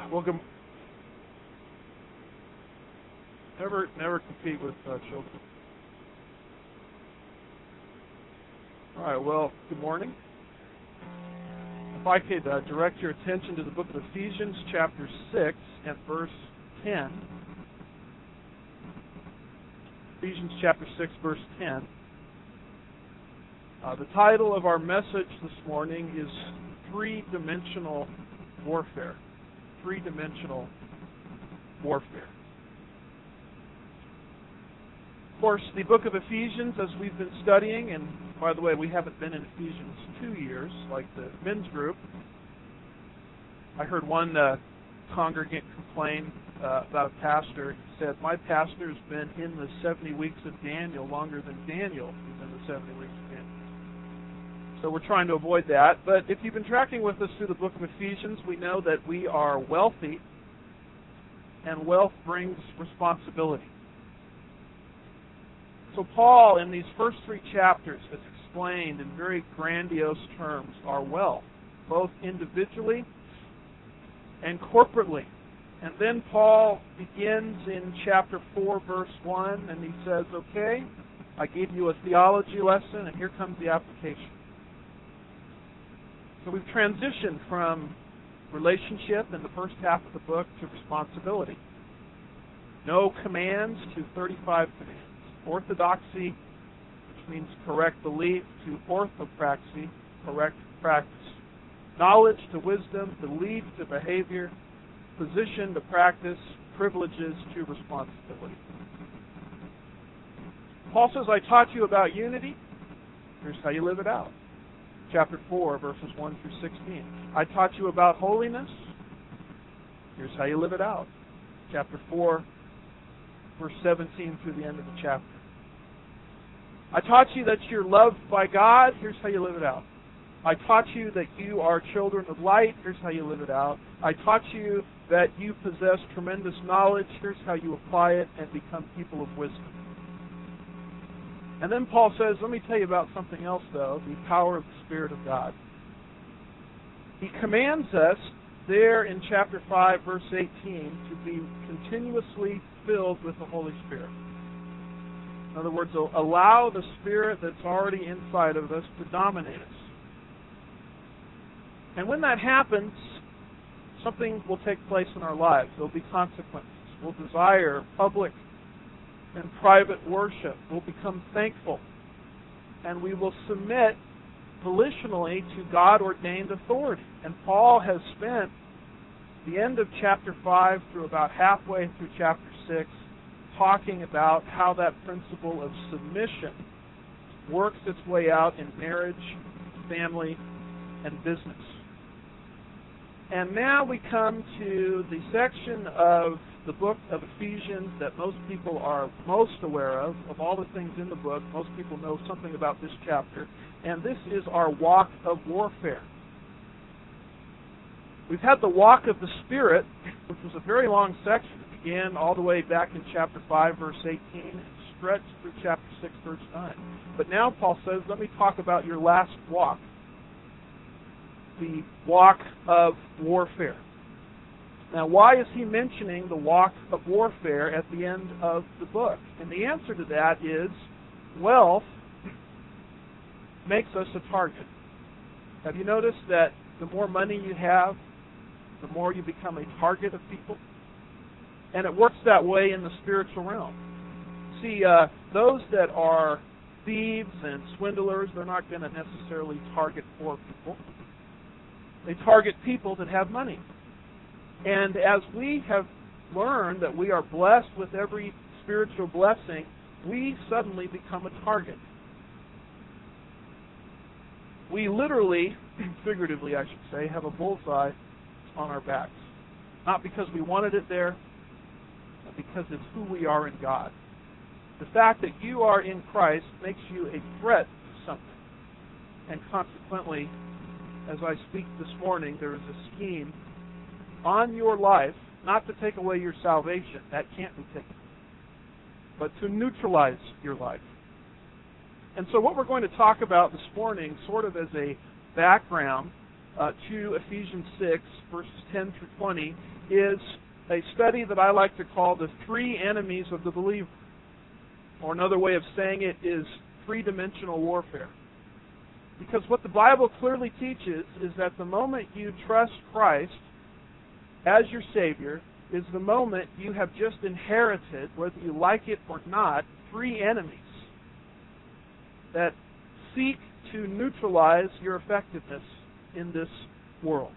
Well, never compete with children. All right. Well, good morning. If I could direct your attention to the book of Ephesians, chapter 6, and verse 10. Ephesians chapter 6, verse 10. The title of our message this morning is Three-Dimensional Warfare. Three-Dimensional Warfare. Of course, the book of Ephesians, as we've been studying, and by the way, we haven't been in Ephesians 2 years, like the men's group. I heard one congregant complain about a pastor. He said, my pastor's been in the 70 weeks of Daniel longer than Daniel is in the 70 weeks of Daniel. So we're trying to avoid that. But if you've been tracking with us through the book of Ephesians, we know that we are wealthy, and wealth brings responsibility. So Paul, in these first 3 chapters, has explained in very grandiose terms our wealth, both individually and corporately. And then Paul begins in chapter 4, verse 1, and he says, okay, I gave you a theology lesson, and here comes the application. So we've transitioned from relationship in the first half of the book to responsibility. No commands to 35 commands. Orthodoxy, which means correct belief, to orthopraxy, correct practice. Knowledge to wisdom, belief to behavior, position to practice, privileges to responsibility. Paul says, I taught you about unity. Here's how you live it out. Chapter 4, verses 1 through 16. I taught you about holiness. Here's how you live it out. Chapter 4, verse 17 through the end of the chapter. I taught you that you're loved by God. Here's how you live it out. I taught you that you are children of light. Here's how you live it out. I taught you that you possess tremendous knowledge. Here's how you apply it and become people of wisdom. And then Paul says, let me tell you about something else, though, the power of the Spirit of God. He commands us there in chapter 5, verse 18, to be continuously filled with the Holy Spirit. In other words, allow the Spirit that's already inside of us to dominate us. And when that happens, something will take place in our lives. There will be consequences. We'll desire public and private worship. We'll become thankful. And we will submit volitionally to God-ordained authority. And Paul has spent the end of chapter 5 through about halfway through chapter 6 talking about how that principle of submission works its way out in marriage, family, and business. And now we come to the section of the book of Ephesians that most people are most aware of all the things in the book. Most people know something about this chapter. And this is our walk of warfare. We've had the walk of the Spirit, which was a very long section. It began all the way back in chapter 5, verse 18, and stretched through chapter 6, verse 9. But now Paul says, let me talk about your last walk, the walk of warfare. Now, why is he mentioning the walk of warfare at the end of the book? And the answer to that is wealth makes us a target. Have you noticed that the more money you have, the more you become a target of people? And it works that way in the spiritual realm. See, those that are thieves and swindlers, they're not going to necessarily target poor people. They target people that have money. And as we have learned that we are blessed with every spiritual blessing, we suddenly become a target. We literally, figuratively I should say, have a bullseye on our backs. Not because we wanted it there, but because it's who we are in God. The fact that you are in Christ makes you a threat to something. And consequently, as I speak this morning, there is a scheme on your life, not to take away your salvation, that can't be taken, but to neutralize your life. And so what we're going to talk about this morning, sort of as a background to Ephesians 6, verses 10 through 20, is a study that I like to call the three enemies of the believer. Or another way of saying it is three-dimensional warfare. Because what the Bible clearly teaches is that the moment you trust Christ as your Savior is the moment you have just inherited, whether you like it or not, three enemies that seek to neutralize your effectiveness in this world.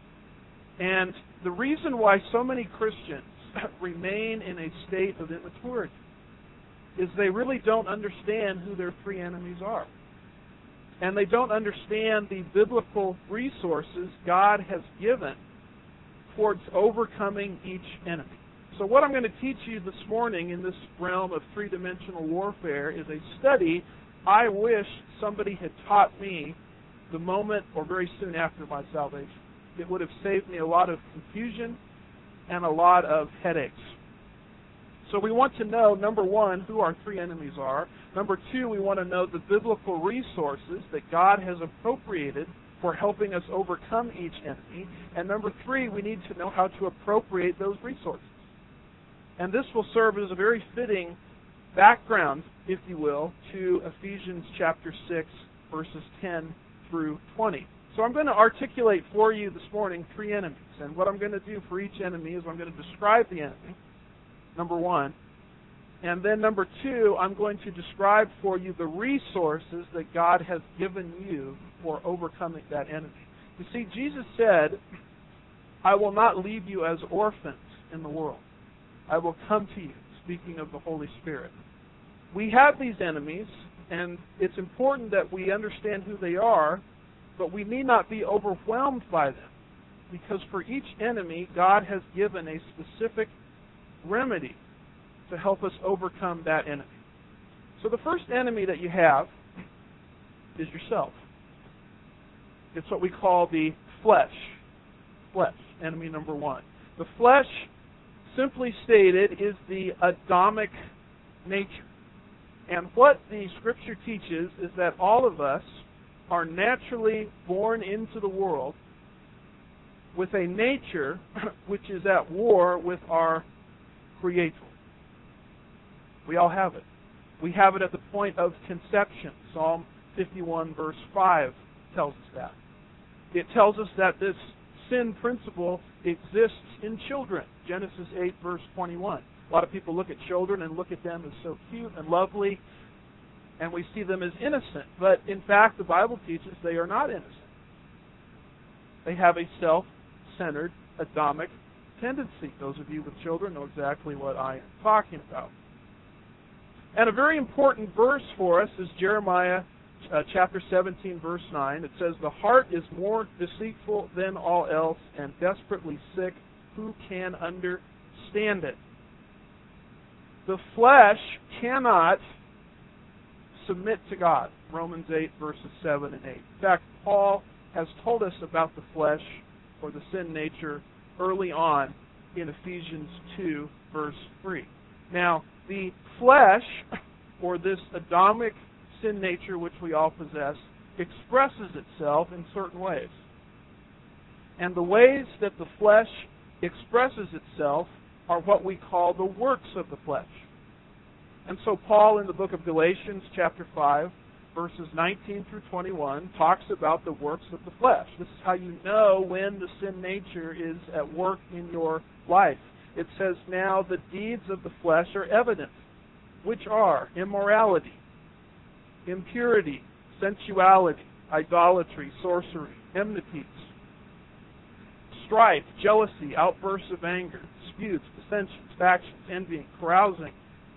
And the reason why so many Christians remain in a state of immaturity is they really don't understand who their three enemies are. And they don't understand the biblical resources God has given towards overcoming each enemy. So what I'm going to teach you this morning in this realm of three-dimensional warfare is a study I wish somebody had taught me the moment or very soon after my salvation. It would have saved me a lot of confusion and a lot of headaches. So we want to know, number one, who our three enemies are. Number two, we want to know the biblical resources that God has appropriated for helping us overcome each enemy. And number three, we need to know how to appropriate those resources. And this will serve as a very fitting background, if you will, to Ephesians chapter 6, verses 10 through 20. So I'm going to articulate for you this morning three enemies. And what I'm going to do for each enemy is I'm going to describe the enemy, number one. And then number two, I'm going to describe for you the resources that God has given you for overcoming that enemy. You see, Jesus said, I will not leave you as orphans in the world. I will come to you, speaking of the Holy Spirit. We have these enemies, and it's important that we understand who they are, but we need not be overwhelmed by them, because for each enemy, God has given a specific remedy to help us overcome that enemy. So the first enemy that you have is yourself. It's what we call the flesh. Flesh, enemy number one. The flesh, simply stated, is the Adamic nature. And what the Scripture teaches is that all of us are naturally born into the world with a nature which is at war with our Creator. We all have it. We have it at the point of conception. Psalm 51 verse 5 tells us that. It tells us that this sin principle exists in children. Genesis 8 verse 21. A lot of people look at children and look at them as so cute and lovely, and we see them as innocent. But in fact, the Bible teaches they are not innocent. They have a self-centered, Adamic tendency. Those of you with children know exactly what I am talking about. And a very important verse for us is Jeremiah chapter 17, verse 9. It says, the heart is more deceitful than all else and desperately sick. Who can understand it? The flesh cannot submit to God. Romans 8, verses 7 and 8. In fact, Paul has told us about the flesh, or the sin nature, early on in Ephesians 2, verse 3. Now, the flesh, or this Adamic sin nature which we all possess, expresses itself in certain ways. And the ways that the flesh expresses itself are what we call the works of the flesh. And so Paul in the book of Galatians chapter 5, verses 19 through 21, talks about the works of the flesh. This is how you know when the sin nature is at work in your life. It says, now the deeds of the flesh are evident, which are immorality, impurity, sensuality, idolatry, sorcery, enmities, strife, jealousy, outbursts of anger, disputes, dissensions, factions, envying, carousing,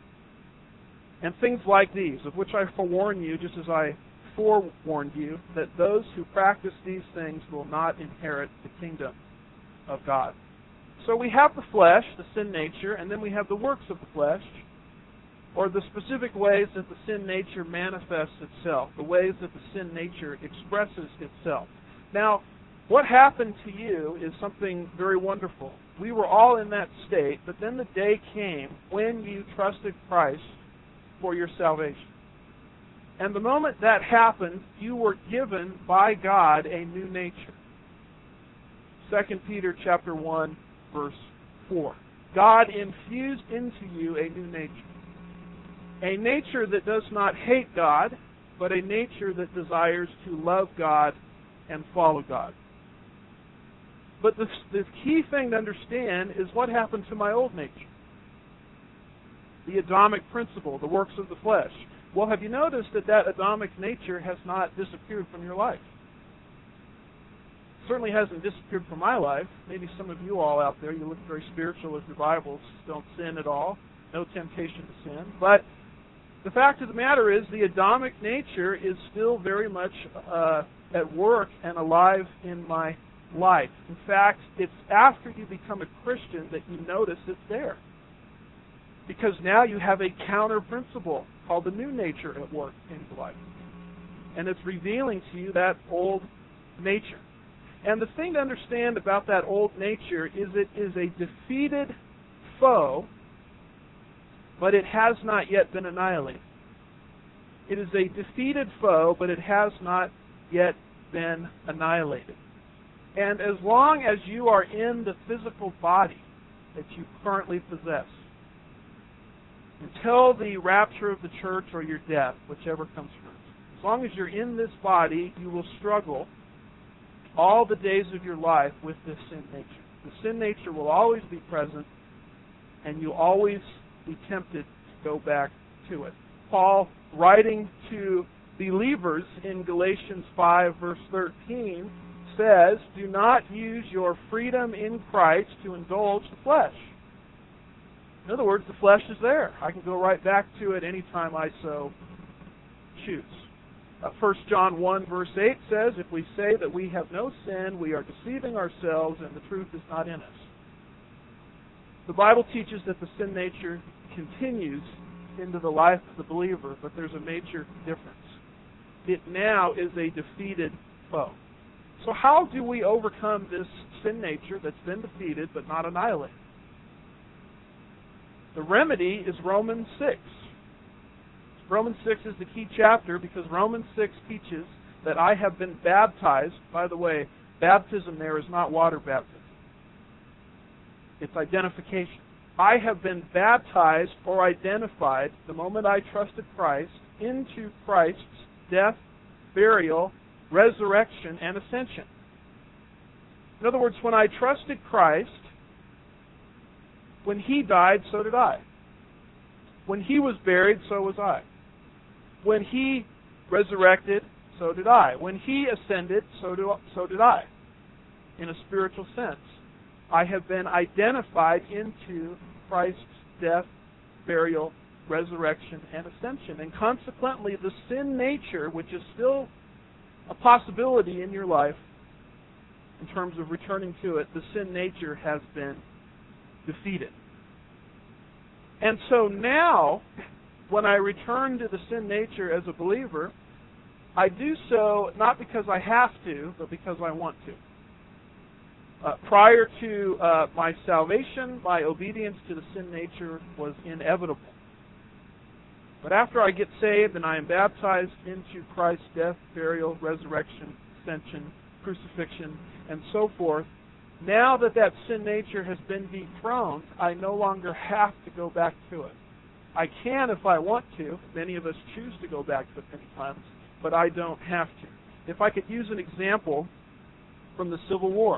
and things like these, of which I forewarn you, just as I forewarned you, that those who practice these things will not inherit the kingdom of God. So we have the flesh, the sin nature, and then we have the works of the flesh, or the specific ways that the sin nature manifests itself, the ways that the sin nature expresses itself. Now, what happened to you is something very wonderful. We were all in that state, but then the day came when you trusted Christ for your salvation. And the moment that happened, you were given by God a new nature. 2 Peter chapter 1, verse 4. God infused into you a new nature. A nature that does not hate God, but a nature that desires to love God and follow God. But the key thing to understand is what happened to my old nature. The Adamic principle, the works of the flesh. Well, have you noticed that Adamic nature has not disappeared from your life? It certainly hasn't disappeared from my life. Maybe some of you all out there, you look very spiritual with your Bibles, don't sin at all, no temptation to sin. But the fact of the matter is the Adamic nature is still very much at work and alive in my life. In fact, it's after you become a Christian that you notice it's there. Because now you have a counter principle called the new nature at work in your life. And it's revealing to you that old nature. And the thing to understand about that old nature is it is a defeated foe, but it has not yet been annihilated. It is a defeated foe, but it has not yet been annihilated. And as long as you are in the physical body that you currently possess, until the rapture of the church or your death, whichever comes first, as long as you're in this body, you will struggle all the days of your life with this sin nature. The sin nature will always be present, and you'll always be tempted to go back to it. Paul, writing to believers in Galatians 5, verse 13, says, "Do not use your freedom in Christ to indulge the flesh." In other words, the flesh is there. I can go right back to it anytime I so choose. 1 John 1, verse 8 says, "If we say that we have no sin, we are deceiving ourselves, and the truth is not in us." The Bible teaches that the sin nature continues into the life of the believer, but there's a major difference. It now is a defeated foe. So how do we overcome this sin nature that's been defeated but not annihilated? The remedy is Romans 6. Romans 6 is the key chapter because Romans 6 teaches that I have been baptized. By the way, baptism there is not water baptism. It's identification. I have been baptized or identified the moment I trusted Christ into Christ's death, burial, resurrection, and ascension. In other words, when I trusted Christ, when He died, so did I. When He was buried, so was I. When He resurrected, so did I. When He ascended, so did I. In a spiritual sense, I have been identified into Christ's death, burial, resurrection, and ascension. And consequently, the sin nature, which is still a possibility in your life in terms of returning to it, the sin nature has been defeated. And so now, when I return to the sin nature as a believer, I do so not because I have to, but because I want to. Prior to my salvation, my obedience to the sin nature was inevitable. But after I get saved and I am baptized into Christ's death, burial, resurrection, ascension, crucifixion, and so forth, now that sin nature has been dethroned, I no longer have to go back to it. I can if I want to. Many of us choose to go back to it many times, but I don't have to. If I could use an example from the Civil War.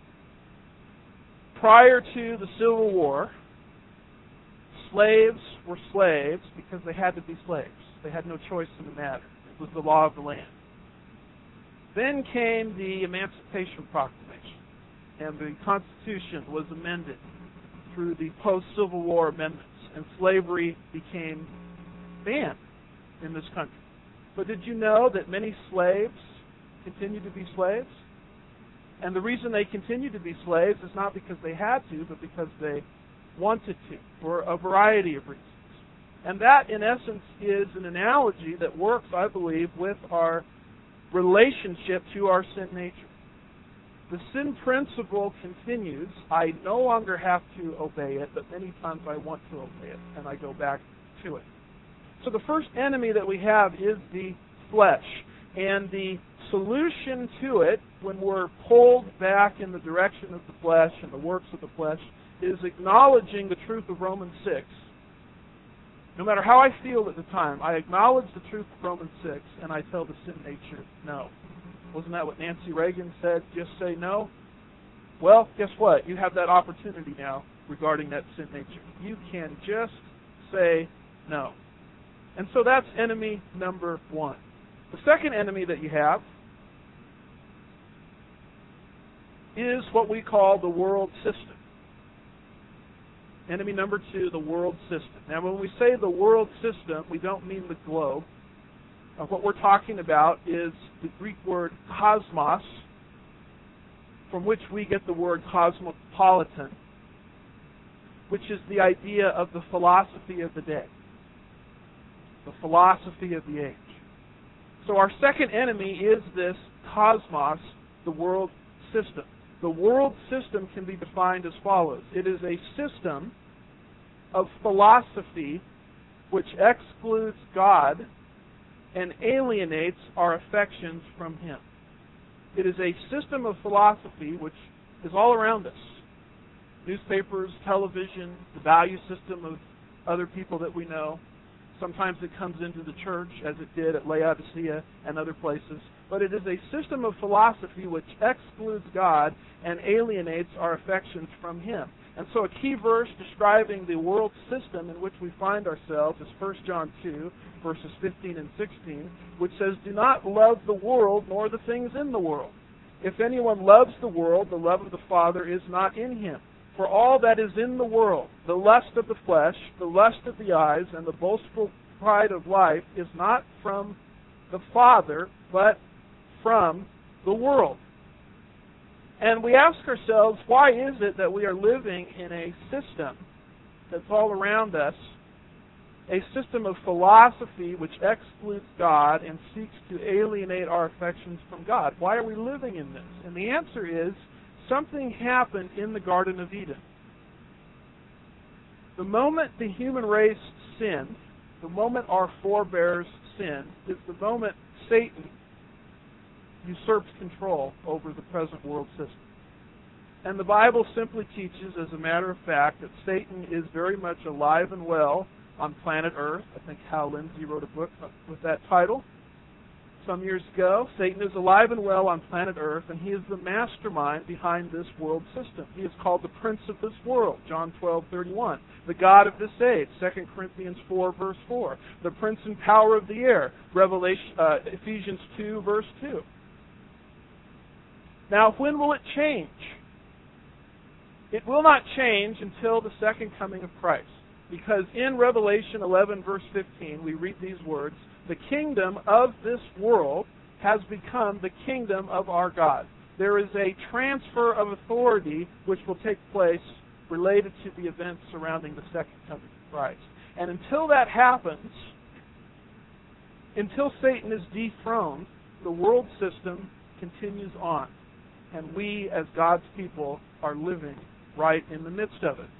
Prior to the Civil War, slaves were slaves because they had to be slaves. They had no choice in the matter. It was the law of the land. Then came the Emancipation Proclamation, and the Constitution was amended through the post-Civil War amendments, and slavery became banned in this country. But did you know that many slaves continue to be slaves? And the reason they continue to be slaves is not because they had to, but because they wanted to, for a variety of reasons. And that, in essence, is an analogy that works, I believe, with our relationship to our sin nature. The sin principle continues. I no longer have to obey it, but many times I want to obey it, and I go back to it. So the first enemy that we have is the flesh. And the solution to it when we're pulled back in the direction of the flesh and the works of the flesh, is acknowledging the truth of Romans 6. No matter how I feel at the time, I acknowledge the truth of Romans 6, and I tell the sin nature, no. Wasn't that what Nancy Reagan said? Just say no? Well, guess what? You have that opportunity now regarding that sin nature. You can just say no. And so that's enemy number one. The second enemy that you have is what we call the world system. Enemy number two, the world system. Now, when we say the world system, we don't mean the globe. What we're talking about is the Greek word cosmos, from which we get the word cosmopolitan, which is the idea of the philosophy of the day, the philosophy of the age. So our second enemy is this cosmos, the world system. The world system can be defined as follows. It is a system of philosophy which excludes God and alienates our affections from Him. It is a system of philosophy which is all around us. Newspapers, television, the value system of other people that we know. Sometimes it comes into the church, as it did at Laodicea and other places. But it is a system of philosophy which excludes God and alienates our affections from Him. And so a key verse describing the world system in which we find ourselves is 1 John 2, verses 15 and 16, which says, "Do not love the world nor the things in the world. If anyone loves the world, the love of the Father is not in him. For all that is in the world, the lust of the flesh, the lust of the eyes, and the boastful pride of life is not from the Father, but from the world." And we ask ourselves, why is it that we are living in a system that's all around us, a system of philosophy which excludes God and seeks to alienate our affections from God? Why are we living in this? And the answer is, something happened in the Garden of Eden. The moment the human race sinned, the moment our forebears sinned, is the moment Satan usurps control over the present world system. And the Bible simply teaches, as a matter of fact, that Satan is very much alive and well on planet Earth. I think Hal Lindsey wrote a book with that title some years ago. Satan is alive and well on planet Earth, and he is the mastermind behind this world system. He is called the prince of this world, John 12:31. The God of this age, 2 Corinthians 4, verse 4. The prince and power of the air, Ephesians 2, verse 2. Now, when will it change? It will not change until the second coming of Christ. Because in Revelation 11, verse 15, we read these words, "The kingdom of this world has become the kingdom of our God." There is a transfer of authority which will take place related to the events surrounding the second coming of Christ. And until that happens, until Satan is dethroned, the world system continues on. And we, as God's people, are living right in the midst of it.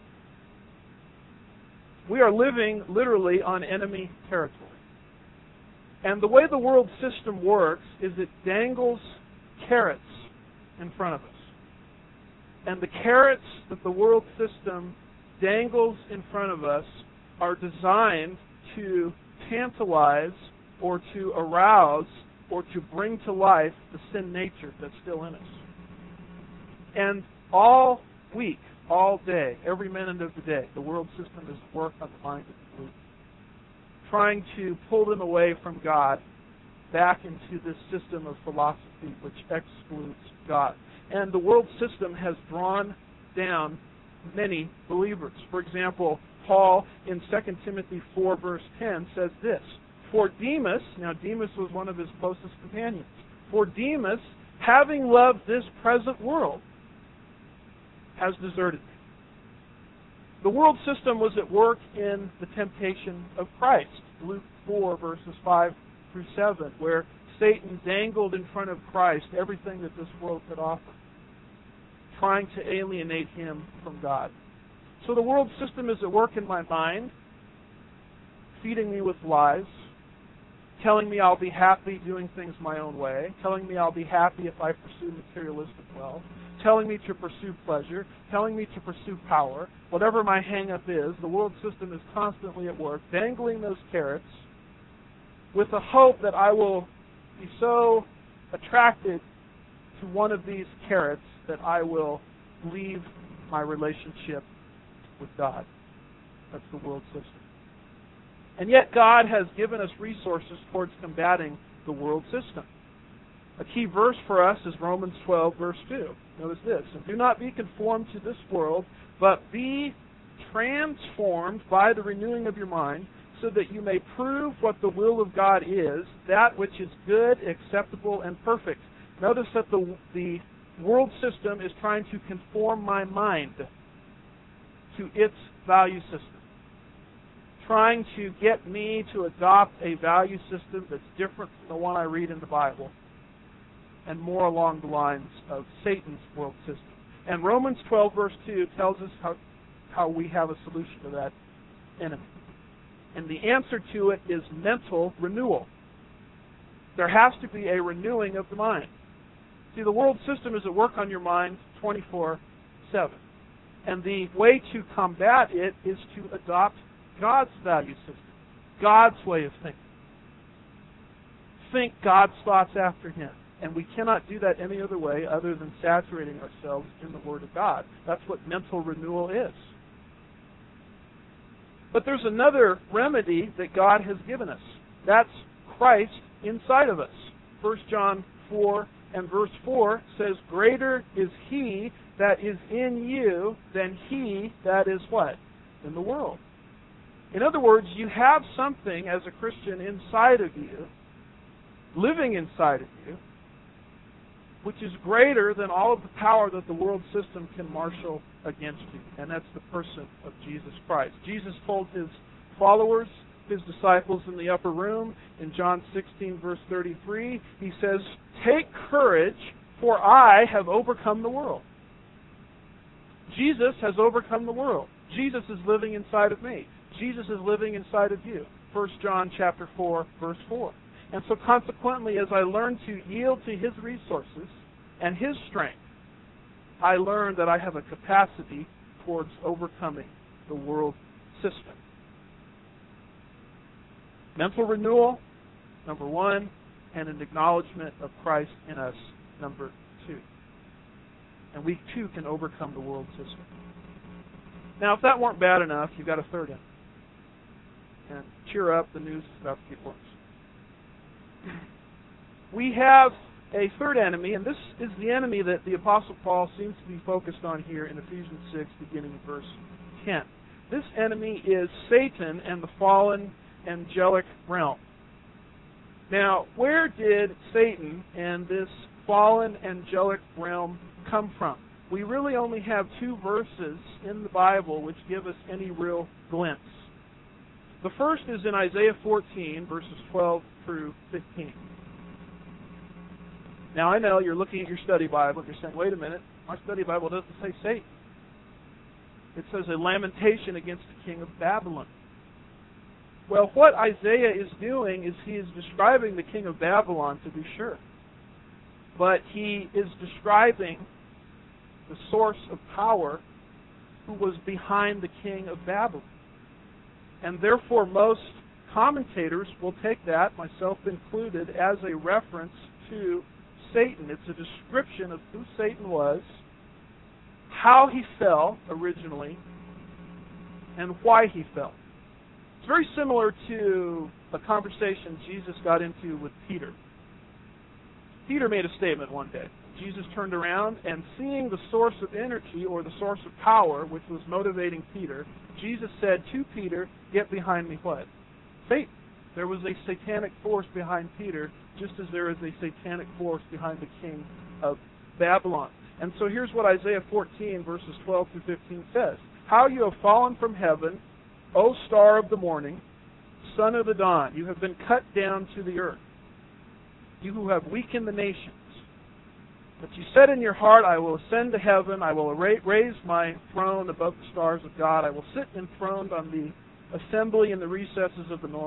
We are living literally on enemy territory. And the way the world system works is it dangles carrots in front of us. And the carrots that the world system dangles in front of us are designed to tantalize or to arouse or to bring to life the sin nature that's still in us. And all week, all day, every minute of the day, the world system is at work on the mind of the believer, trying to pull them away from God back into this system of philosophy which excludes God. And the world system has drawn down many believers. For example, Paul in 2 Timothy 4, verse 10 says this, "For Demas," now Demas was one of his closest companions, "For Demas, having loved this present world, has deserted me." The world system was at work in the temptation of Christ. Luke 4, verses 5 through 7, where Satan dangled in front of Christ everything that this world could offer, trying to alienate him from God. So the world system is at work in my mind, feeding me with lies, telling me I'll be happy doing things my own way, telling me I'll be happy if I pursue materialistic wealth, telling me to pursue pleasure, telling me to pursue power. Whatever my hang-up is, the world system is constantly at work, dangling those carrots with the hope that I will be so attracted to one of these carrots that I will leave my relationship with God. That's the world system. And yet God has given us resources towards combating the world system. A key verse for us is Romans 12, verse 2. Notice this: "And do not be conformed to this world, but be transformed by the renewing of your mind, so that you may prove what the will of God is, that which is good, acceptable, and perfect." Notice that the world system is trying to conform my mind to its value system, trying to get me to adopt a value system that's different from the one I read in the Bible, and more along the lines of Satan's world system. And Romans 12, verse 2 tells us how we have a solution to that enemy. And the answer to it is mental renewal. There has to be a renewing of the mind. See, the world system is at work on your mind 24/7. And the way to combat it is to adopt God's value system, God's way of thinking. Think God's thoughts after Him. And we cannot do that any other way other than saturating ourselves in the Word of God. That's what mental renewal is. But there's another remedy that God has given us. That's Christ inside of us. 1 John 4 and verse 4 says, "Greater is He that is in you than he that is" what? In the world. In other words, you have something as a Christian inside of you, living inside of you, which is greater than all of the power that the world system can marshal against you. And that's the person of Jesus Christ. Jesus told His followers, His disciples in the upper room, in John 16, verse 33, He says, "Take courage, for I have overcome the world." Jesus has overcome the world. Jesus is living inside of me. Jesus is living inside of you. 1 John chapter 4, verse 4. And so consequently, as I learn to yield to His resources and His strength, I learn that I have a capacity towards overcoming the world system. Mental renewal, number one, and an acknowledgement of Christ in us, number two. And we too can overcome the world system. Now, if that weren't bad enough, you've got a third enemy. And cheer up, the news is about to get worse. We have a third enemy, and this is the enemy that the Apostle Paul seems to be focused on here in Ephesians 6, beginning in verse 10. This enemy is Satan and the fallen angelic realm. Now, where did Satan and this fallen angelic realm come from? We really only have two verses in the Bible which give us any real glimpse. The first is in Isaiah 14, verses 12 through 15. Now, I know you're looking at your study Bible and you're saying, wait a minute, my study Bible doesn't say Satan. It says a lamentation against the king of Babylon. Well, what Isaiah is doing is he is describing the king of Babylon, to be sure. But he is describing the source of power who was behind the king of Babylon. And therefore, most commentators will take that, myself included, as a reference to Satan. It's a description of who Satan was, how he fell originally, and why he fell. It's very similar to a conversation Jesus got into with Peter. Peter made a statement one day. Jesus turned around, and seeing the source of energy or the source of power which was motivating Peter, Jesus said to Peter, "Get behind me," what? Satan. There was a satanic force behind Peter, just as there is a satanic force behind the king of Babylon. And so here's what Isaiah 14, verses 12 through 15 says. "How you have fallen from heaven, O star of the morning, son of the dawn. You have been cut down to the earth. You who have weakened the nations. But you said in your heart, I will ascend to heaven. I will raise my throne above the stars of God. I will sit enthroned on the assembly in the recesses of the north.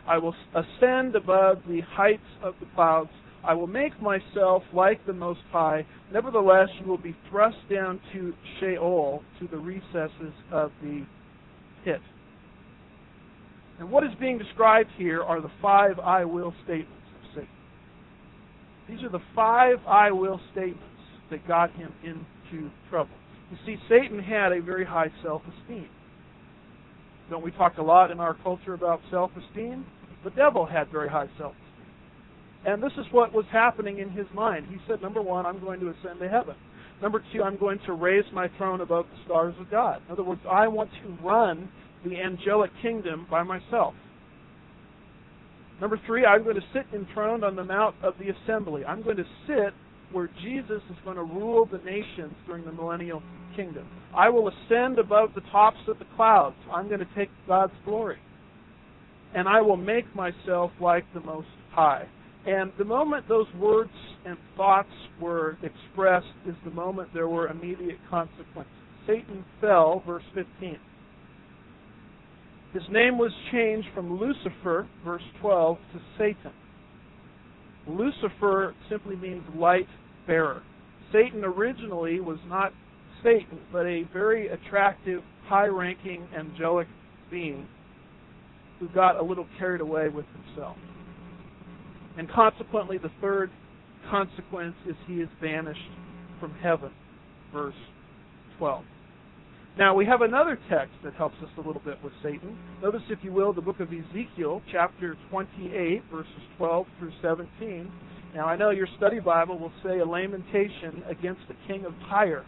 I will ascend above the heights of the clouds. I will make myself like the Most High. Nevertheless, you will be thrust down to Sheol, to the recesses of the pit. And what is being described here are the 5 I will statements of Satan. These are the 5 I will statements that got him into trouble. You see, Satan had a very high self-esteem. Don't we talk a lot in our culture about self-esteem? The devil had very high self-esteem. And this is what was happening in his mind. He said, number 1, I'm going to ascend to heaven. Number 2, I'm going to raise my throne above the stars of God. In other words, I want to run the angelic kingdom by myself. Number 3, I'm going to sit enthroned on the Mount of the Assembly. I'm going to sit where Jesus is going to rule the nations during the millennial kingdom. I will ascend above the tops of the clouds. I'm going to take God's glory. And I will make myself like the Most High. And the moment those words and thoughts were expressed is the moment there were immediate consequences. Satan fell, verse 15. His name was changed from Lucifer, verse 12, to Satan. Lucifer simply means light bearer. Satan originally was not Satan, but a very attractive, high-ranking, angelic being who got a little carried away with himself. And consequently, the third consequence is he is banished from heaven, verse 12. Now, we have another text that helps us a little bit with Satan. Notice, if you will, the book of Ezekiel, chapter 28, verses 12 through 17. Now, I know your study Bible will say a lamentation against the king of Tyre.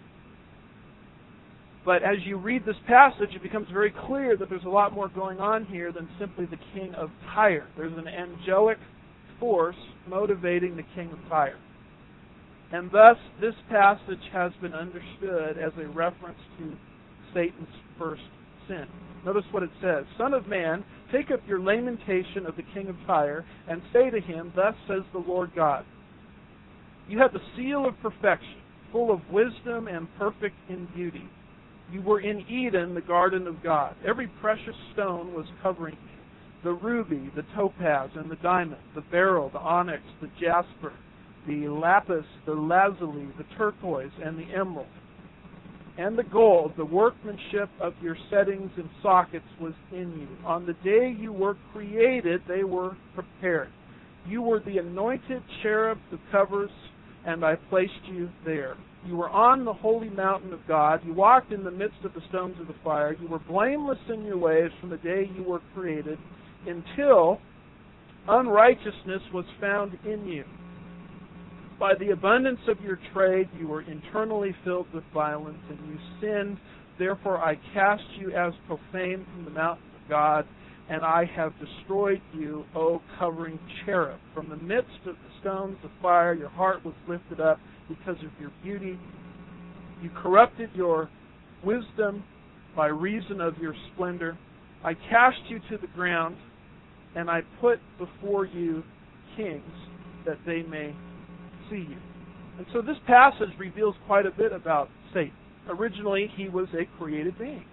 But as you read this passage, it becomes very clear that there's a lot more going on here than simply the king of Tyre. There's an angelic force motivating the king of Tyre. And thus, this passage has been understood as a reference to Satan's first sin. Notice what it says. Son of man, take up your lamentation of the king of Tyre, and say to him, thus says the Lord God, you have the seal of perfection, full of wisdom and perfect in beauty. You were in Eden, the garden of God. Every precious stone was covering you. The ruby, the topaz, and the diamond, the beryl, the onyx, the jasper, the lapis, the lazuli, the turquoise, and the emerald, and the gold. The workmanship of your settings and sockets was in you. On the day you were created, they were prepared. You were the anointed cherub who covers, and I placed you there. You were on the holy mountain of God. You walked in the midst of the stones of the fire. You were blameless in your ways from the day you were created, until unrighteousness was found in you. By the abundance of your trade, you were internally filled with violence, and you sinned. Therefore I cast you as profane from the mountain of God, and I have destroyed you, O covering cherub. From the midst of the stones of fire, your heart was lifted up because of your beauty. You corrupted your wisdom by reason of your splendor. I cast you to the ground, and I put before you kings, that they may see you. And so this passage reveals quite a bit about Satan. Originally, he was a created being.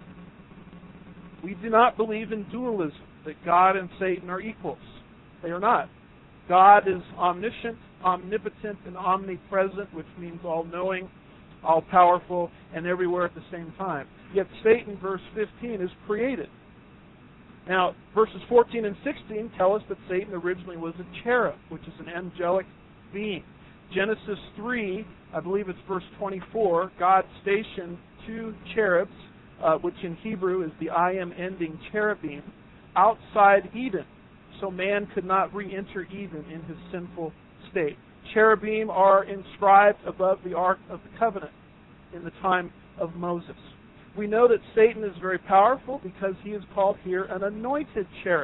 We do not believe in dualism, that God and Satan are equals. They are not. God is omniscient, omnipotent, and omnipresent, which means all-knowing, all-powerful, and everywhere at the same time. Yet Satan, verse 15, is created. Now, verses 14 and 16 tell us that Satan originally was a cherub, which is an angelic being. Genesis 3, I believe it's verse 24, God stationed 2 cherubs, which in Hebrew is the I am ending cherubim, outside Eden, so man could not re-enter Eden in his sinful state. Cherubim are inscribed above the Ark of the Covenant in the time of Moses. We know that Satan is very powerful because he is called here an anointed cherub,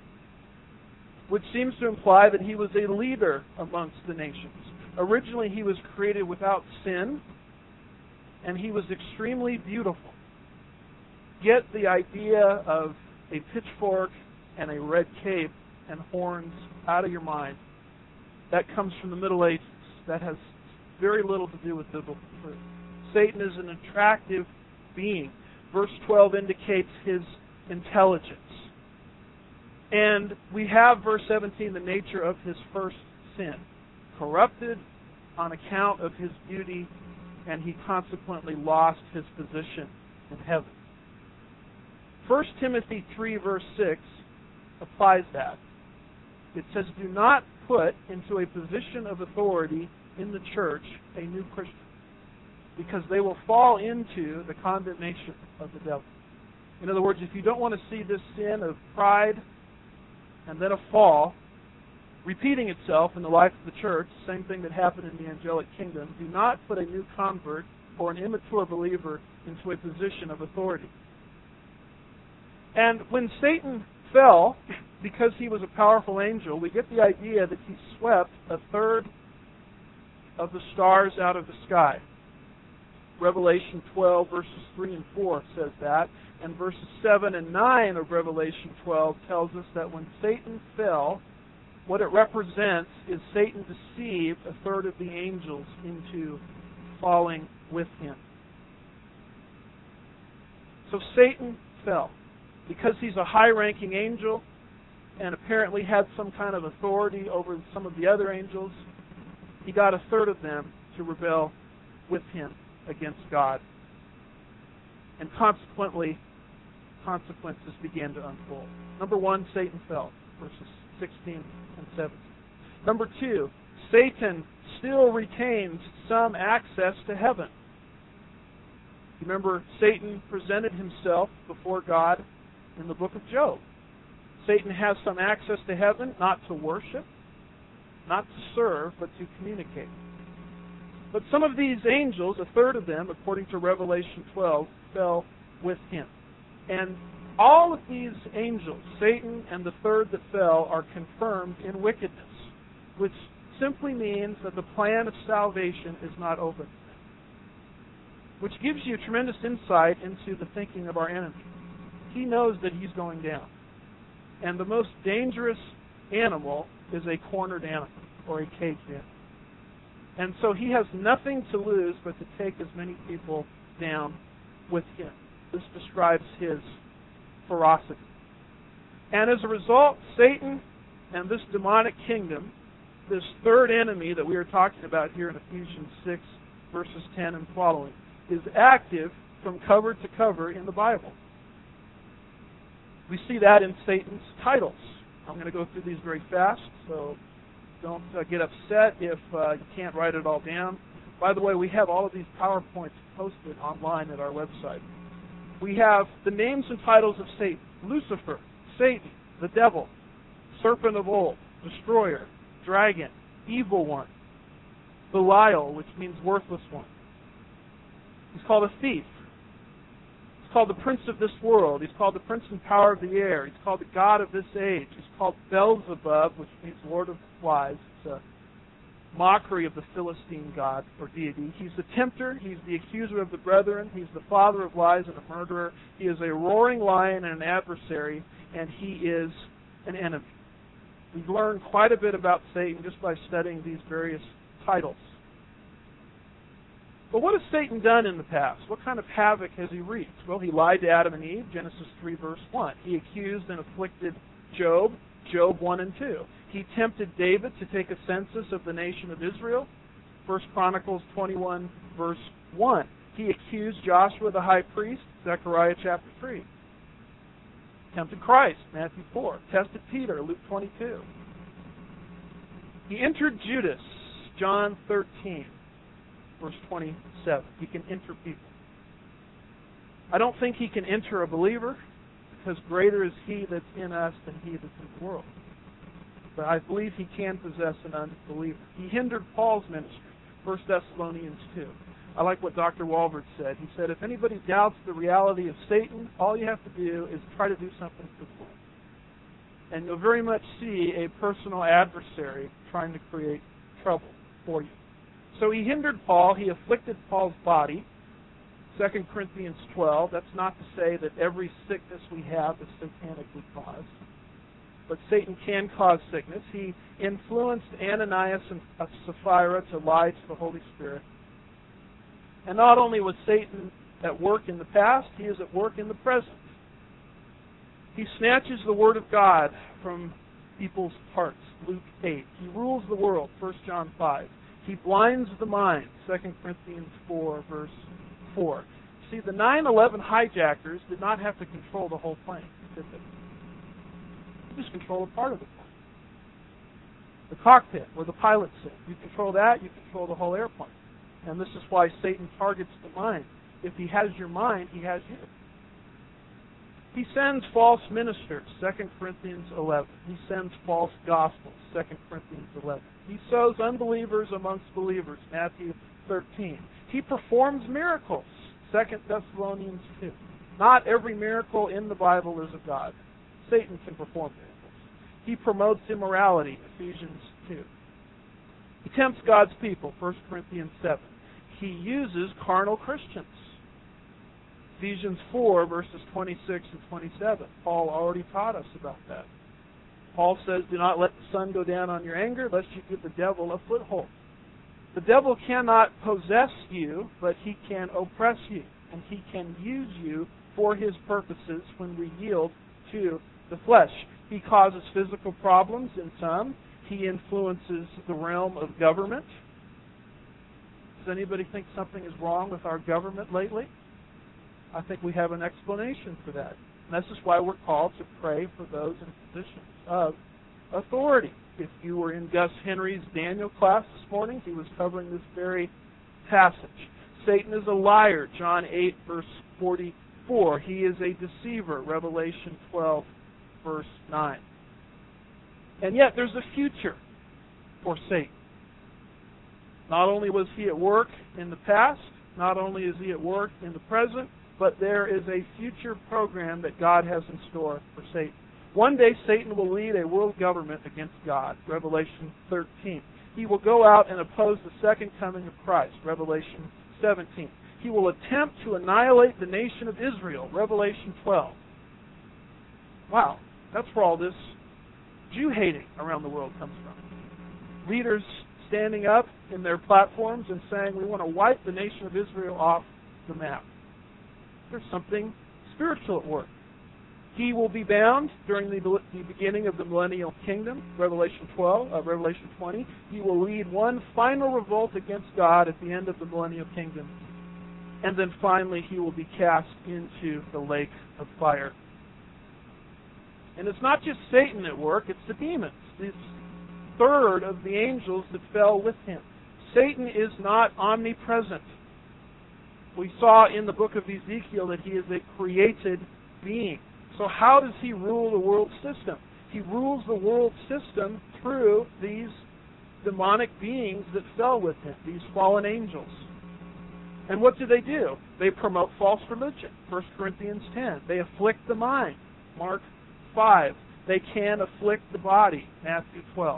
which seems to imply that he was a leader amongst the nations. Originally, he was created without sin, and he was extremely beautiful. Get the idea of a pitchfork and a red cape and horns out of your mind. That comes from the Middle Ages. That has very little to do with biblical truth. Satan is an attractive being. Verse 12 indicates his intelligence. And we have, verse 17, the nature of his first sin. Corrupted on account of his beauty, and he consequently lost his position in heaven. 1 Timothy 3, verse 6 applies that. It says, do not put into a position of authority in the church a new Christian, because they will fall into the condemnation of the devil. In other words, if you don't want to see this sin of pride and then a fall repeating itself in the life of the church, same thing that happened in the angelic kingdom, do not put a new convert or an immature believer into a position of authority. And when Satan fell, because he was a powerful angel, we get the idea that he swept a third of the stars out of the sky. Revelation 12, verses 3 and 4 says that. And verses 7 and 9 of Revelation 12 tells us that when Satan fell, what it represents is Satan deceived a third of the angels into falling with him. So Satan fell. Because he's a high-ranking angel and apparently had some kind of authority over some of the other angels, he got a third of them to rebel with him against God. And consequently, consequences began to unfold. Number one, Satan fell, verses 16 and 17. Number two, Satan still retains some access to heaven. Remember, Satan presented himself before God in the book of Job. Satan has some access to heaven, not to worship, not to serve, but to communicate. But some of these angels, a third of them, according to Revelation 12, fell with him. And all of these angels, Satan and the third that fell, are confirmed in wickedness, which simply means that the plan of salvation is not open, which gives you tremendous insight into the thinking of our enemy. He knows that he's going down. And the most dangerous animal is a cornered animal or a caged animal. And so he has nothing to lose but to take as many people down with him. This describes his ferocity. And as a result, Satan and this demonic kingdom, this third enemy that we are talking about here in Ephesians 6, verses 10 and following, is active from cover to cover in the Bible. We see that in Satan's titles. I'm going to go through these very fast, so don't get upset if you can't write it all down. By the way, we have all of these PowerPoints posted online at our website. We have the names and titles of Satan: Lucifer, Satan, the devil, serpent of old, destroyer, dragon, evil one, Belial, which means worthless one. He's called a thief. He's called the prince of this world. He's called the prince and power of the air. He's called the god of this age. He's called Beelzebub, which means lord of flies. It's a mockery of the Philistine god or deity. He's the tempter. He's the accuser of the brethren. He's the father of lies and a murderer. He is a roaring lion and an adversary, and he is an enemy. We've learned quite a bit about Satan just by studying these various titles. But what has Satan done in the past? What kind of havoc has he wreaked? Well, he lied to Adam and Eve, Genesis 3, verse 1. He accused and afflicted Job, Job 1 and 2. He tempted David to take a census of the nation of Israel, 1 Chronicles 21, verse 1. He accused Joshua the high priest, Zechariah chapter 3. Tempted Christ, Matthew 4. Tested Peter, Luke 22. He entered Judas, John 13. Verse 27. He can enter people. I don't think he can enter a believer, because greater is he that's in us than he that's in the world. But I believe he can possess an unbeliever. He hindered Paul's ministry, 1 Thessalonians 2. I like what Dr. Walvoord said. He said, if anybody doubts the reality of Satan, all you have to do is try to do something for him. And you'll very much see a personal adversary trying to create trouble for you. So he hindered Paul. He afflicted Paul's body. 2 Corinthians 12. That's not to say that every sickness we have is satanically caused. But Satan can cause sickness. He influenced Ananias and Sapphira to lie to the Holy Spirit. And not only was Satan at work in the past, he is at work in the present. He snatches the Word of God from people's hearts, Luke 8. He rules the world, 1 John 5. He blinds the mind, 2 Corinthians 4, verse 4. See, the 9/11 hijackers did not have to control the whole plane, did they? They just controlled a part of the plane. The cockpit, where the pilot sits. You control that, you control the whole airplane. And this is why Satan targets the mind. If he has your mind, he has you. He sends false ministers, 2 Corinthians 11. He sends false gospels, 2 Corinthians 11. He sows unbelievers amongst believers, Matthew 13. He performs miracles, 2 Thessalonians 2. Not every miracle in the Bible is of God. Satan can perform miracles. He promotes immorality, Ephesians 2. He tempts God's people, 1 Corinthians 7. He uses carnal Christians. Ephesians 4, verses 26 and 27. Paul already taught us about that. Paul says, do not let the sun go down on your anger, lest you give the devil a foothold. The devil cannot possess you, but he can oppress you, and he can use you for his purposes when we yield to the flesh. He causes physical problems in some. He influences the realm of government. Does anybody think something is wrong with our government lately? I think we have an explanation for that. And this is why we're called to pray for those in positions of authority. If you were in Gus Henry's Daniel class this morning, he was covering this very passage. Satan is a liar, John 8, verse 44. He is a deceiver, Revelation 12, verse 9. And yet there's a future for Satan. Not only was he at work in the past, not only is he at work in the present, but there is a future program that God has in store for Satan. One day Satan will lead a world government against God, Revelation 13. He will go out and oppose the second coming of Christ, Revelation 17. He will attempt to annihilate the nation of Israel, Revelation 12. Wow, that's where all this Jew-hating around the world comes from. Leaders standing up in their platforms and saying, we want to wipe the nation of Israel off the map. There's something spiritual at work. He will be bound during the beginning of the millennial kingdom, Revelation 20. He will lead one final revolt against God at the end of the millennial kingdom. And then finally he will be cast into the lake of fire. And it's not just Satan at work, it's the demons. This third of the angels that fell with him. Satan is not omnipresent. We saw in the book of Ezekiel that he is a created being. So how does he rule the world system? He rules the world system through these demonic beings that fell with him, these fallen angels. And what do? They promote false religion, 1 Corinthians 10. They afflict the mind, Mark 5. They can afflict the body, Matthew 12.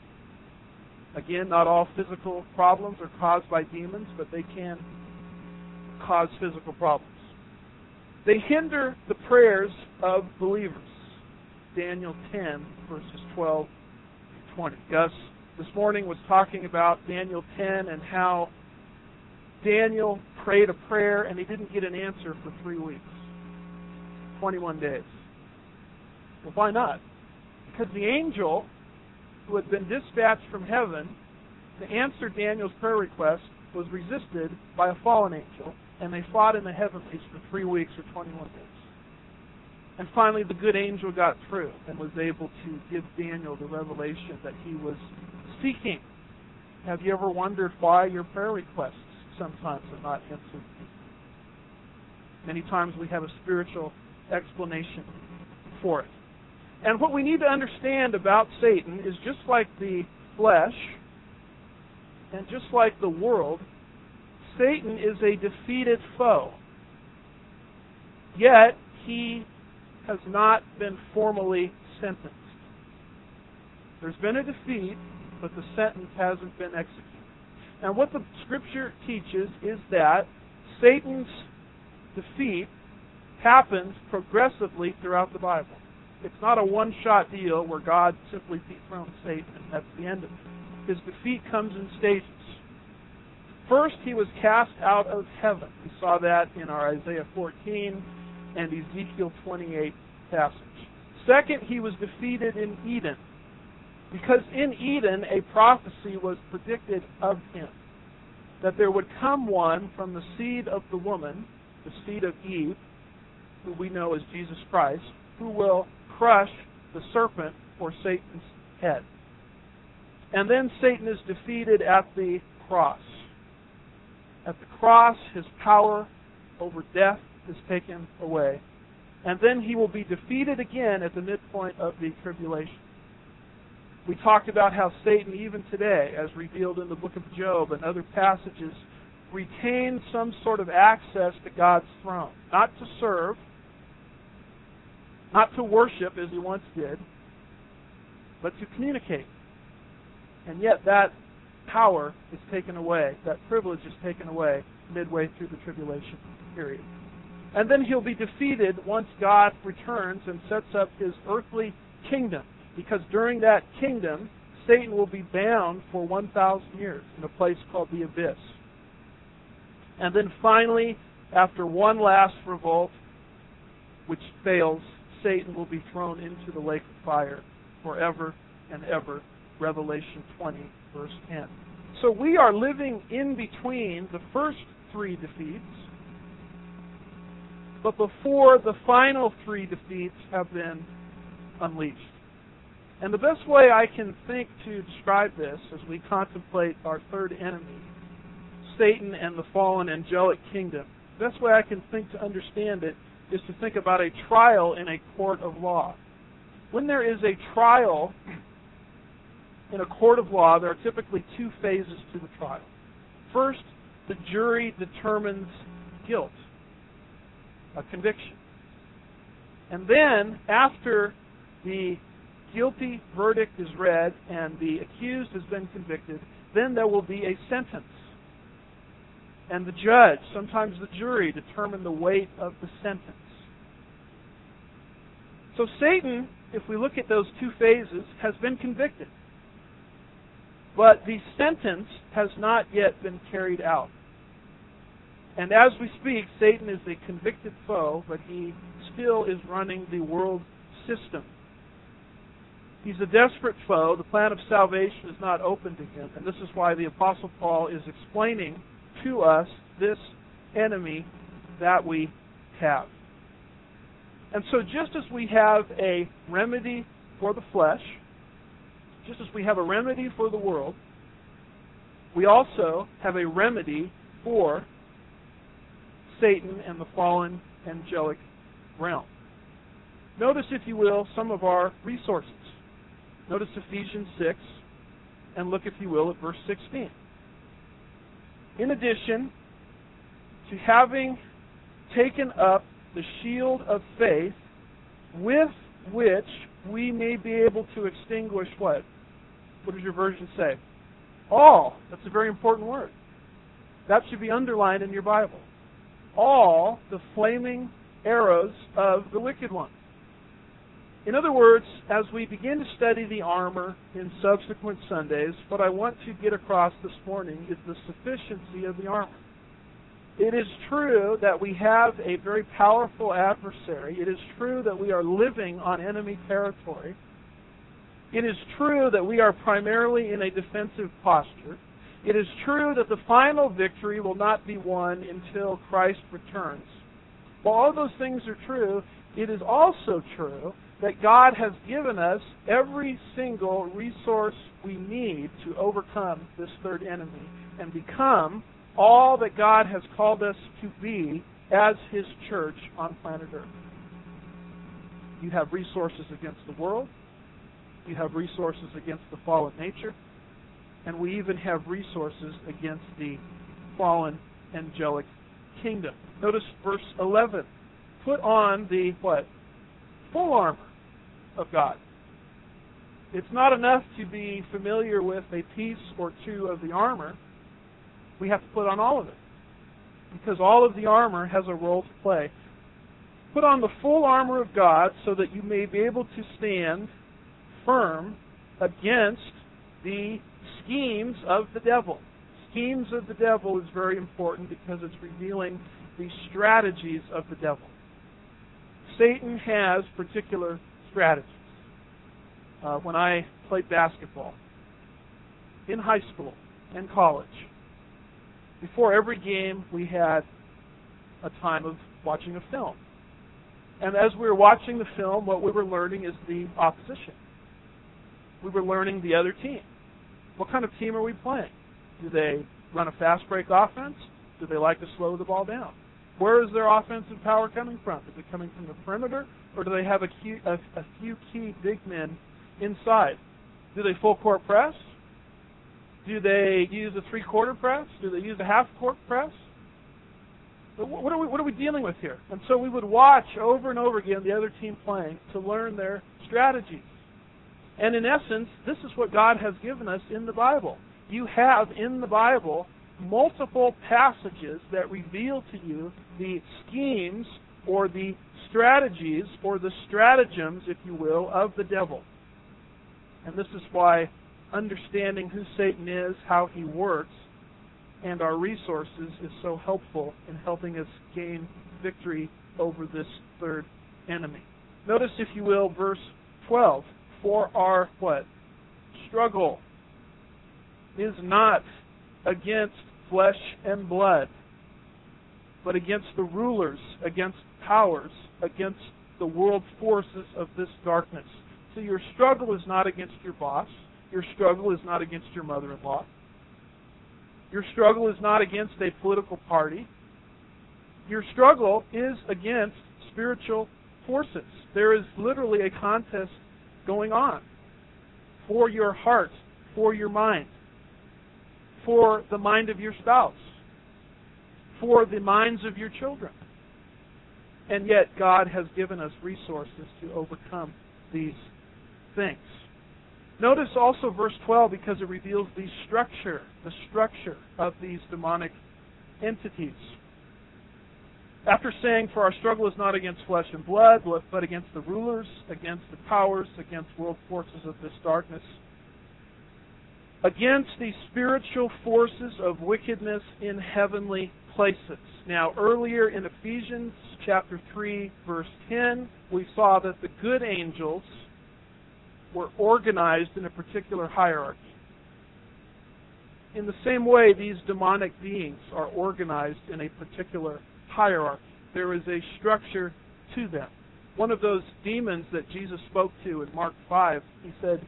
Again, not all physical problems are caused by demons, but they can cause physical problems. They hinder the prayers of believers. Daniel 10, verses 12 to 20. Gus this morning was talking about Daniel 10 and how Daniel prayed a prayer and he didn't get an answer for 3 weeks. 21 days. Well, why not? Because the angel who had been dispatched from heaven to answer Daniel's prayer request was resisted by a fallen angel, and they fought in the heavenlies for 3 weeks or 21 days. And finally, the good angel got through and was able to give Daniel the revelation that he was seeking. Have you ever wondered why your prayer requests sometimes are not answered? Many times we have a spiritual explanation for it. And what we need to understand about Satan is just like the flesh and just like the world, Satan is a defeated foe. Yet, he has not been formally sentenced. There's been a defeat, but the sentence hasn't been executed. And what the Scripture teaches is that Satan's defeat happens progressively throughout the Bible. It's not a one-shot deal where God simply dethrones Satan and that's the end of it. His defeat comes in stages. First, he was cast out of heaven. We saw that in our Isaiah 14 and Ezekiel 28 passage. Second, he was defeated in Eden, because in Eden a prophecy was predicted of him, that there would come one from the seed of the woman, the seed of Eve, who we know as Jesus Christ, who will crush the serpent or Satan's head. And then Satan is defeated at the cross. At the cross, his power over death is taken away. And then he will be defeated again at the midpoint of the tribulation. We talked about how Satan, even today, as revealed in the book of Job and other passages, retains some sort of access to God's throne. Not to serve, not to worship as he once did, but to communicate. And yet that power is taken away, that privilege is taken away midway through the tribulation period. And then he'll be defeated once God returns and sets up his earthly kingdom, because during that kingdom, Satan will be bound for 1,000 years in a place called the abyss. And then finally, after one last revolt, which fails, Satan will be thrown into the lake of fire forever and ever. Revelation 20, verse 10. So we are living in between the first three defeats, but before the final three defeats have been unleashed. And the best way I can think to describe this as we contemplate our third enemy, Satan and the fallen angelic kingdom, the best way I can think to understand it is to think about a trial in a court of law. When there is a trial in a court of law, there are typically two phases to the trial. First, the jury determines guilt, a conviction. And then, after the guilty verdict is read and the accused has been convicted, then there will be a sentence. And the judge, sometimes the jury, determine the weight of the sentence. So Satan, if we look at those two phases, has been convicted. But the sentence has not yet been carried out. And as we speak, Satan is a convicted foe, but he still is running the world system. He's a desperate foe. The plan of salvation is not open to him. And this is why the Apostle Paul is explaining to us this enemy that we have. And so just as we have a remedy for the flesh, just as we have a remedy for the world, we also have a remedy for Satan and the fallen angelic realm. Notice, if you will, some of our resources. Notice Ephesians 6, and look, if you will, at verse 16. In addition to having taken up the shield of faith, with which we may be able to extinguish what? What does your version say? All. That's a very important word. That should be underlined in your Bible. All the flaming arrows of the wicked one. In other words, as we begin to study the armor in subsequent Sundays, what I want to get across this morning is the sufficiency of the armor. It is true that we have a very powerful adversary. It is true that we are living on enemy territory. It is true that we are primarily in a defensive posture. It is true that the final victory will not be won until Christ returns. While all those things are true, it is also true that God has given us every single resource we need to overcome this third enemy and become all that God has called us to be as His church on planet Earth. You have resources against the world. You have resources against the fallen nature. And we even have resources against the fallen angelic kingdom. Notice verse 11. Put on the what? Full armor of God. It's not enough to be familiar with a piece or two of the armor. We have to put on all of it, because all of the armor has a role to play. Put on the full armor of God so that you may be able to stand firm against the schemes of the devil. Schemes of the devil is very important because it's revealing the strategies of the devil. Satan has particular strategies. When I played basketball, in high school and college, before every game we had a time of watching a film. And as we were watching the film, what we were learning is the opposition. We were learning the other team. What kind of team are we playing? Do they run a fast break offense? Do they like to slow the ball down? Where is their offensive power coming from? Is it coming from the perimeter, or do they have a few key big men inside? Do they full court press? Do they use a three-quarter press? Do they use a half-court press? What are we dealing with here? And so we would watch over and over again the other team playing to learn their strategies. And in essence, this is what God has given us in the Bible. You have in the Bible multiple passages that reveal to you the schemes or the strategies or the stratagems, if you will, of the devil. And this is why understanding who Satan is, how he works, and our resources is so helpful in helping us gain victory over this third enemy. Notice, if you will, verse 12. For our what? Struggle is not against flesh and blood, but against the rulers, against powers, against the world forces of this darkness. So your struggle is not against your boss. Your struggle is not against your mother-in-law. Your struggle is not against a political party. Your struggle is against spiritual forces. There is literally a contest going on for your heart, for your mind, for the mind of your spouse, for the minds of your children. And yet God has given us resources to overcome these things. Notice also verse 12, because it reveals the structure of these demonic entities. After saying, for our struggle is not against flesh and blood, but against the rulers, against the powers, against world forces of this darkness, against the spiritual forces of wickedness in heavenly places. Now, earlier in Ephesians chapter 3, verse 10, we saw that the good angels were organized in a particular hierarchy. In the same way, these demonic beings are organized in a particular hierarchy. There is a structure to them. One of those demons that Jesus spoke to in Mark 5, he said,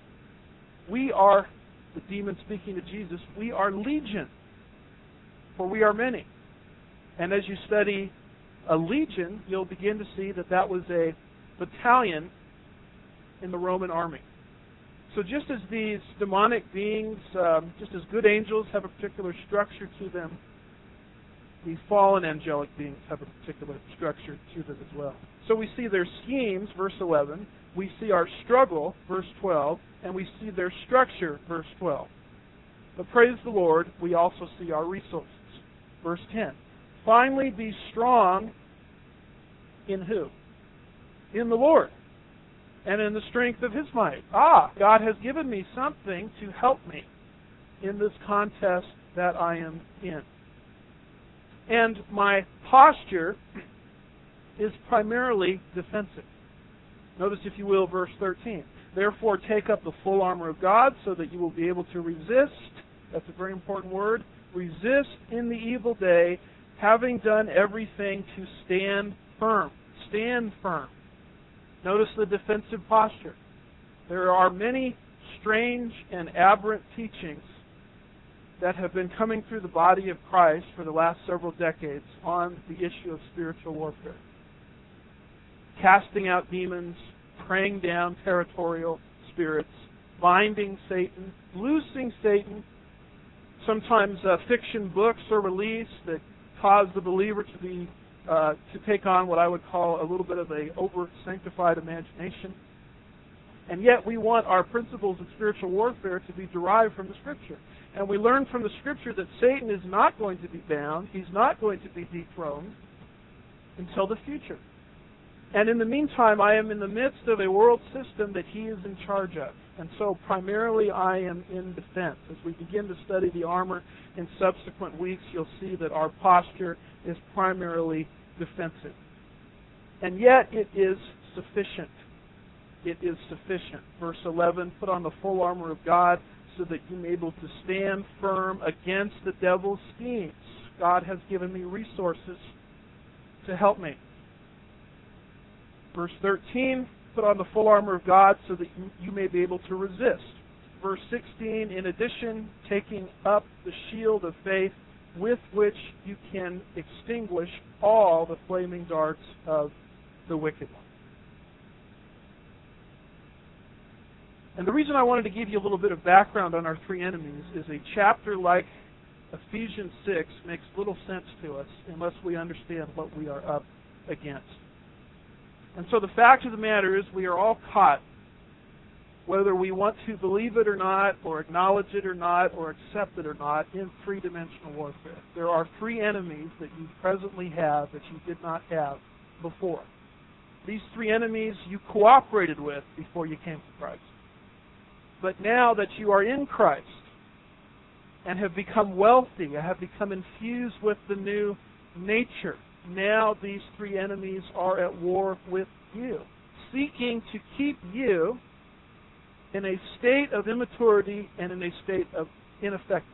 we are, the demon speaking to Jesus, we are legion, for we are many. And as you study a legion, you'll begin to see that that was a battalion in the Roman army. So just as these demonic beings, just as good angels have a particular structure to them, the fallen angelic beings have a particular structure to them as well. So we see their schemes, verse 11. We see our struggle, verse 12. And we see their structure, verse 12. But praise the Lord, we also see our resources. Verse 10. Finally, be strong in who? In the Lord, and in the strength of His might. God has given me something to help me in this contest that I am in. And my posture is primarily defensive. Notice, if you will, verse 13. Therefore, take up the full armor of God so that you will be able to resist. That's a very important word. Resist in the evil day, having done everything to stand firm. Stand firm. Notice the defensive posture. There are many strange and aberrant teachings that have been coming through the body of Christ for the last several decades on the issue of spiritual warfare. Casting out demons, praying down territorial spirits, binding Satan, loosing Satan. Sometimes fiction books are released that cause the believer to take on what I would call a little bit of a over-sanctified imagination. And yet we want our principles of spiritual warfare to be derived from the Scripture. And we learn from the Scripture that Satan is not going to be bound, he's not going to be dethroned until the future. And in the meantime, I am in the midst of a world system that he is in charge of. And so primarily I am in defense. As we begin to study the armor in subsequent weeks, you'll see that our posture is primarily defensive. And yet it is sufficient. it is sufficient. Verse 11, put on the full armor of God so that you may be able to stand firm against the devil's schemes. God has given me resources to help me. Verse 13, put on the full armor of God so that you may be able to resist. Verse 16, in addition, taking up the shield of faith with which you can extinguish all the flaming darts of the wicked one. And the reason I wanted to give you a little bit of background on our three enemies is a chapter like Ephesians 6 makes little sense to us unless we understand what we are up against. And so the fact of the matter is we are all caught, whether we want to believe it or not, or acknowledge it or not, or accept it or not, in three-dimensional warfare. There are three enemies that you presently have that you did not have before. These three enemies you cooperated with before you came to Christ. But now that you are in Christ and have become wealthy, have become infused with the new nature, now these three enemies are at war with you, seeking to keep you in a state of immaturity and in a state of ineffectiveness.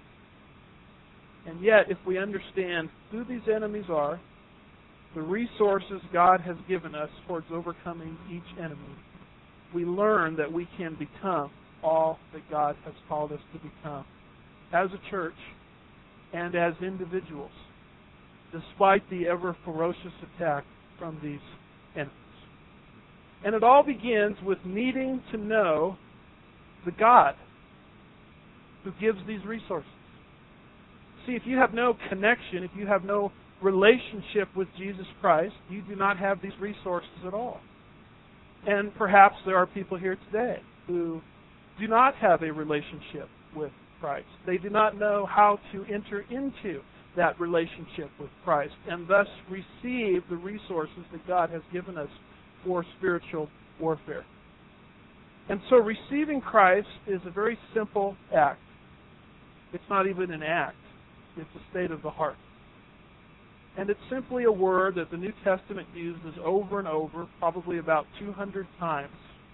And yet, if we understand who these enemies are, the resources God has given us towards overcoming each enemy, we learn that we can become all that God has called us to become as a church and as individuals, despite the ever ferocious attack from these enemies. And it all begins with needing to know the God who gives these resources. See, if you have no connection, if you have no relationship with Jesus Christ, you do not have these resources at all. And perhaps there are people here today who do not have a relationship with Christ. They do not know how to enter into that relationship with Christ and thus receive the resources that God has given us for spiritual warfare. And so receiving Christ is a very simple act. It's not even an act. It's a state of the heart. And it's simply a word that the New Testament uses over and over, probably about 200 times,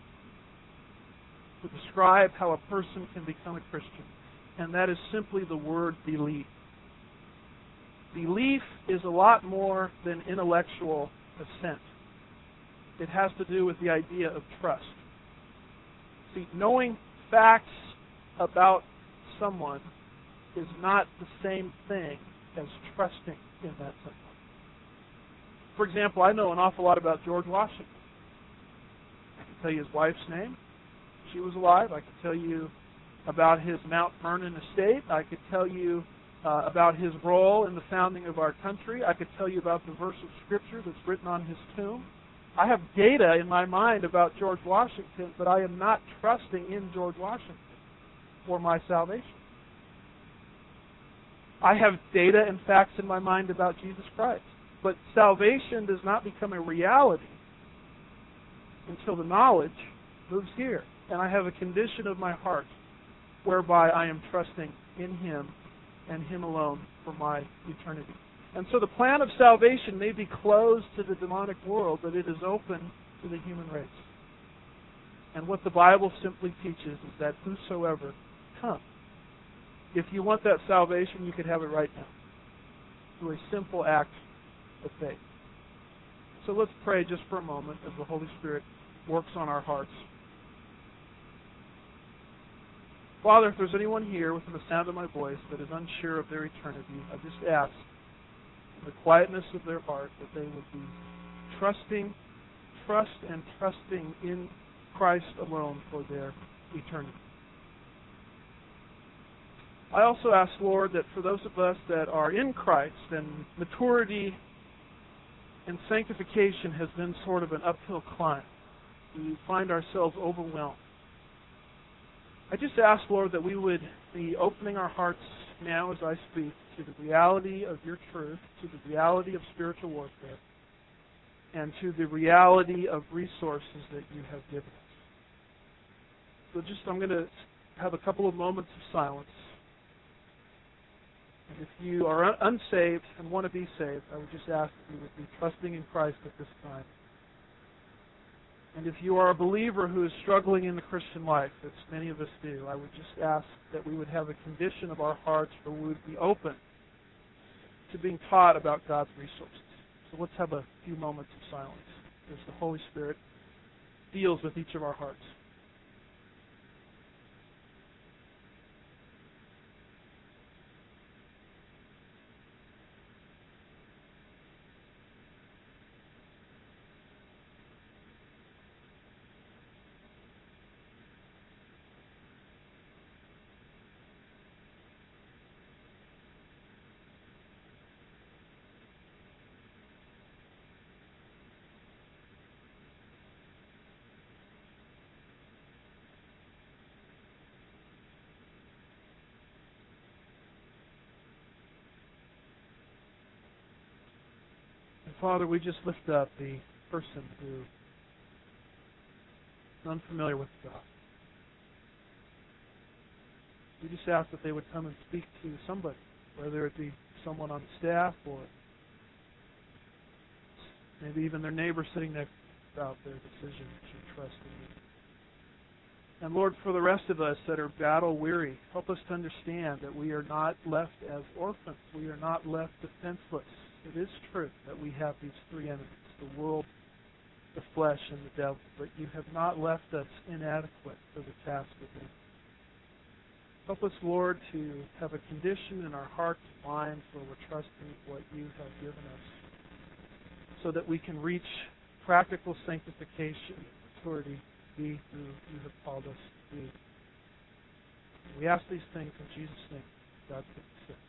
to describe how a person can become a Christian. And that is simply the word believe. Belief is a lot more than intellectual assent. It has to do with the idea of trust. See, knowing facts about someone is not the same thing as trusting in that someone. For example, I know an awful lot about George Washington. I can tell you his wife's name. She was alive. I could tell you about his Mount Vernon estate. I could tell you about his role in the founding of our country. I could tell you about the verse of Scripture that's written on his tomb. I have data in my mind about George Washington, but I am not trusting in George Washington for my salvation. I have data and facts in my mind about Jesus Christ, but salvation does not become a reality until the knowledge moves here. And I have a condition of my heart whereby I am trusting in Him and Him alone for my eternity. And so the plan of salvation may be closed to the demonic world, but it is open to the human race. And what the Bible simply teaches is that whosoever come. If you want that salvation, you could have it right now through a simple act of faith. So let's pray just for a moment as the Holy Spirit works on our hearts. Father, if there's anyone here within the sound of my voice that is unsure of their eternity, I just ask in the quietness of their heart that they would be trusting in Christ alone for their eternity. I also ask, Lord, that for those of us that are in Christ and maturity and sanctification has been sort of an uphill climb, we find ourselves overwhelmed. I just ask, Lord, that we would be opening our hearts now as I speak to the reality of your truth, to the reality of spiritual warfare, and to the reality of resources that you have given us. So I'm going to have a couple of moments of silence. And if you are unsaved and want to be saved, I would just ask that you would be trusting in Christ at this time. And if you are a believer who is struggling in the Christian life, as many of us do, I would just ask that we would have a condition of our hearts where we would be open to being taught about God's resources. So let's have a few moments of silence as the Holy Spirit deals with each of our hearts. Father, we just lift up the person who is unfamiliar with God. We just ask that they would come and speak to somebody, whether it be someone on staff or maybe even their neighbor sitting next about their decision to trust in you. And Lord, for the rest of us that are battle weary, help us to understand that we are not left as orphans. We are not left defenseless. It is true that we have these three enemies, the world, the flesh, and the devil, but you have not left us inadequate for the task of him. Help us, Lord, to have a condition in our hearts and minds where we're trusting what you have given us so that we can reach practical sanctification and maturity, be who you have called us to be. We ask these things in Jesus' name. God,